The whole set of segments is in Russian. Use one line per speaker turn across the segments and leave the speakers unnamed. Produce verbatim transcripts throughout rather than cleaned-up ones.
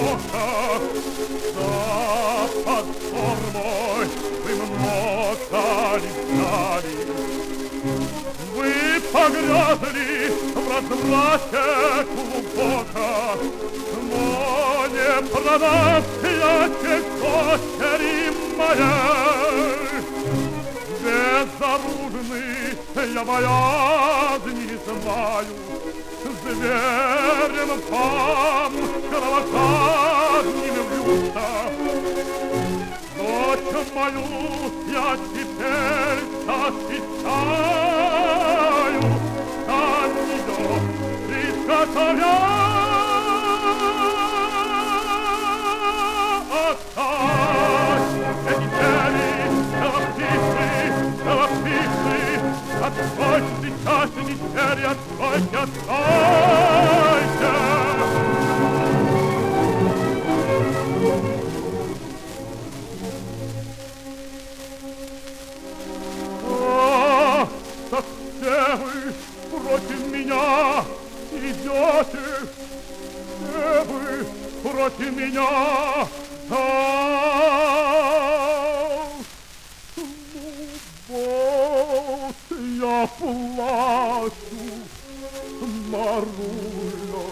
глубоко. Запад взор мой, вы много ли знали? Вы погрязли в разврате глубоко, но не продастся дочери моей. Безоружный я боязни не знаю, зверем вам кровожадным вьются. Дочь мою я теперь защищаю, от нее приготовя отдать эти цели, голубцы, голубцы, откройте сейчас эти цели, откройте, откройте. Так все вы против меня идете, все вы против меня. Ах, ну вот я плачу, Маруля,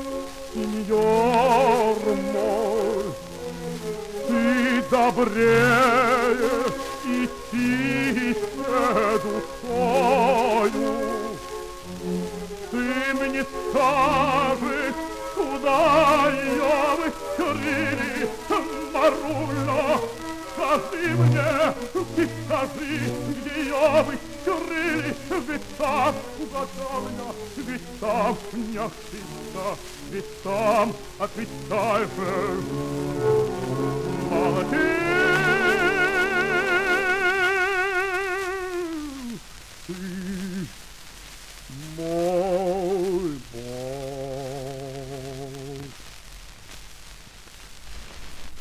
сеньор мой, ты добрее и тише душою. Ты мне скажешь, куда ее вы скрыли, Маруля? Скажи мне, ты скажи, где ее вы скрыли? Ведь там угадал я, ведь там не ошибся, ведь там отвечай же.